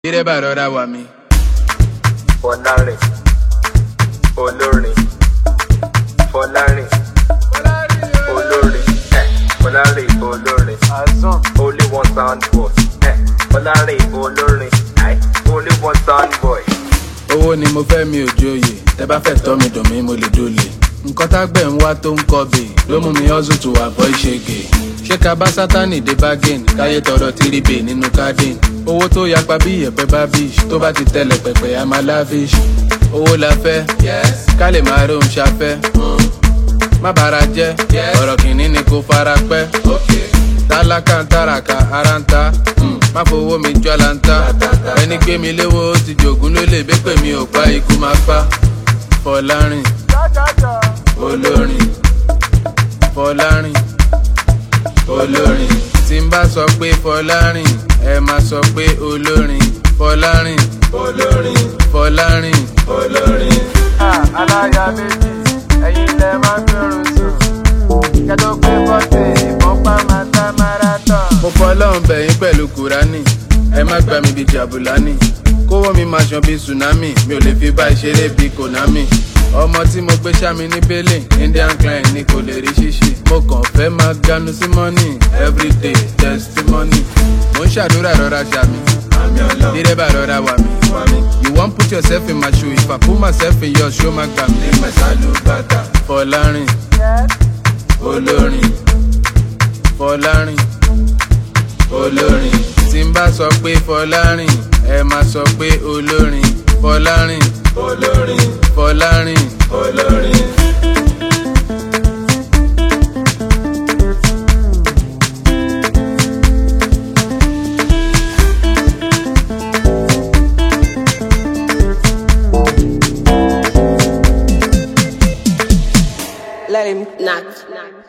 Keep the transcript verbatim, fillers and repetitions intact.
Ire bá rọra wà mí. Fọlárin, olórin, Fọlárin, olórin, eh, Fọlárin, olórin, only one sound boy, eh, Fọlárin, olórin, eh, only one sound boy. Owó ni mo fẹ́ mi ò joyè, tẹ́ bá fẹ́ tọ́ mi dùn mí mo lè dólè. Nǹkan tágbẹ̀ ń wá tó ń kọbè ló mú mi hustle to avoid ṣègè. Ṣé ká bá sátánì dé bargain káyé tọrọ tírìbè nínú garden. Owó tó yapa bí ìyẹ̀pẹ̀ bá bish tó bá ti tẹ̀lẹ̀ pẹ̀pẹ̀ a máa lavish. Owó la fẹ́, ká lè máa rohun ṣafẹ́. Má bàrà jẹ́, ọ̀rọ̀ kìíní ni kò fara pẹ́. Tálákà ń tàràkà ara ń ta, má fowó mi jọ́ la ń ta. Ẹni gbé mi léwó ó ti jògún ló lè bẹ́pẹ̀ mi ò pa ikú máa pa. Fọlárin, olórin, Fọlárin, olórin. Tí n bá sọ pé Fọlárin, ẹ máa sọ pé olórin. Fọlárin, olórin, Fọlárin, olórin. Aláya méjì, ẹ̀yin lẹ máa ń gbèrò sùn. Kẹ́tọ́ pé bọ́tẹ̀ ìbọn pa máa tá marathon. Mo fọlọ́run bẹ̀yìn pẹ̀lú Kùránì, ẹ má gbà mí bí Jàbùlánì. Kówó mi máa ṣan bí tsunami, mi ò lè fi bá ìṣeré bí Konami. Ọmọ tí mo gbé sámi ní Bélé, Indian client ni kò lè rí ṣíṣì. Mo kàn fẹ́ máa ganu sí money, everyday testimony. Mo ń ṣàdúrà rọra ṣàmì, dídé bá rọra wà mí. You wan put yourself in my shoe, if I put myself in yours, ṣó máa gbà mí. Fọlárin, olórin, Fọlárin, olórin. Tí n bá sọ pé Fọlárin, ẹ máa sọ pé olórin. Fọlárin, olórin, Fọlárin, olórin. Let him knock.